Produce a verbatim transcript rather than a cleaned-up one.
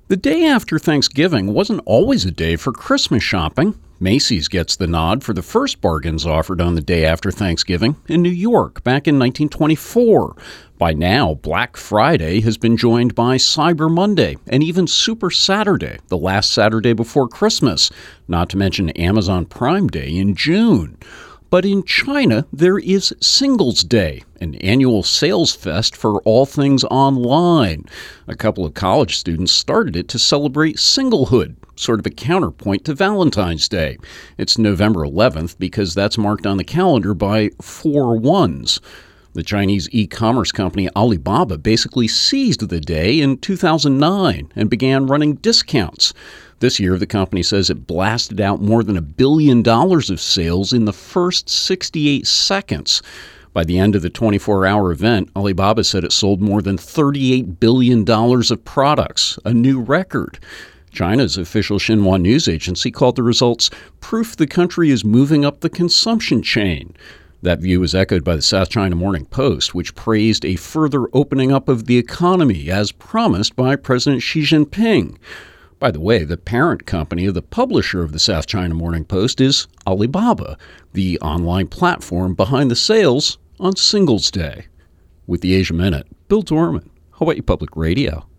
The day after Thanksgiving wasn't always a day for Christmas shopping. Macy's gets the nod for the first bargains offered on the day after Thanksgiving in New York back in nineteen twenty-four. By now, Black Friday has been joined by Cyber Monday and even Super Saturday, the last Saturday before Christmas, not to mention Amazon Prime Day in June. But in China, there is Singles Day, an annual sales fest for all things online. A couple of college students started it to celebrate singlehood, sort of a counterpoint to Valentine's Day. It's November eleventh because that's marked on the calendar by four ones. The Chinese e-commerce company Alibaba basically seized the day in two thousand nine and began running discounts. This year, the company says it blasted out more than a billion dollars of sales in the first sixty-eight seconds. By the end of the twenty-four hour event, Alibaba said it sold more than thirty-eight billion dollars of products, a new record. China's official Xinhua news agency called the results proof the country is moving up the consumption chain. That view was echoed by the South China Morning Post, which praised a further opening up of the economy as promised by President Xi Jinping. By the way, the parent company of the publisher of the South China Morning Post is Alibaba, the online platform behind the sales on Singles Day. With the Asia Minute, Bill Dorman, Hawaii Public Radio.